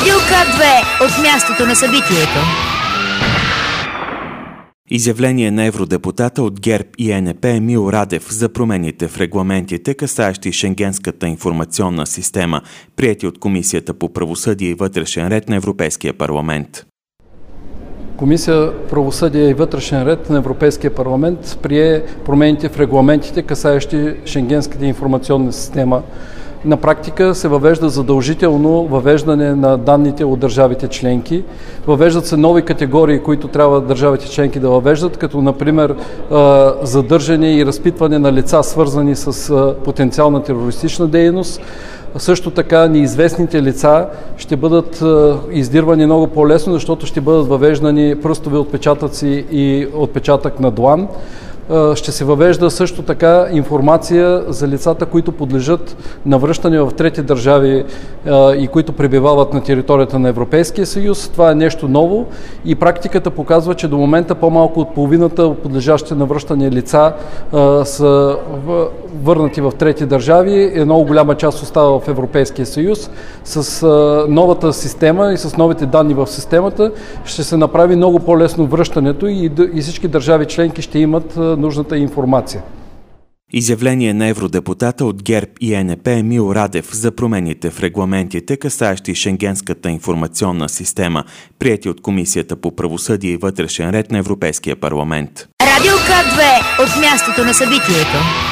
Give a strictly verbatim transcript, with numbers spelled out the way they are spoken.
Радио К две от мястото на събитието. Изявление на евродепутата от ГЕРБ и Н П Емил Радев за промените в регламентите, касаещи Шенгенската информационна система, приети от Комисията по правосъдие и вътрешен ред на Европейския парламент. Комисия правосъдие и вътрешен ред на Европейския парламент прие промените в регламентите, касаещи Шенгенската информационна система. На практика се въвежда задължително въвеждане на данните от държавите членки. Въвеждат се нови категории, които трябва държавите членки да въвеждат, като например задържане и разпитване на лица, свързани с потенциална терористична дейност. Също така неизвестните лица ще бъдат издирвани много по-лесно, защото ще бъдат въвеждани пръстови отпечатъци и отпечатък на длан. Ще се въвежда също така информация за лицата, които подлежат на връщане в трети държави и които пребивават на територията на Европейския съюз. Това е нещо ново и практиката показва, че до момента по-малко от половината подлежащи на връщане лица са върнати в трети държави. Една много голяма част остава в Европейския съюз. С новата система и с новите данни в системата ще се направи много по-лесно връщането и, и всички държави членки ще имат нужната информация. Изявление на евродепутата от ГЕРБ и Н П Емил Радев за промените в регламентите, касаещи Шенгенската информационна система, приети от Комисията по правосъдие и вътрешен ред на Европейския парламент. Радио К две от мястото на събитието.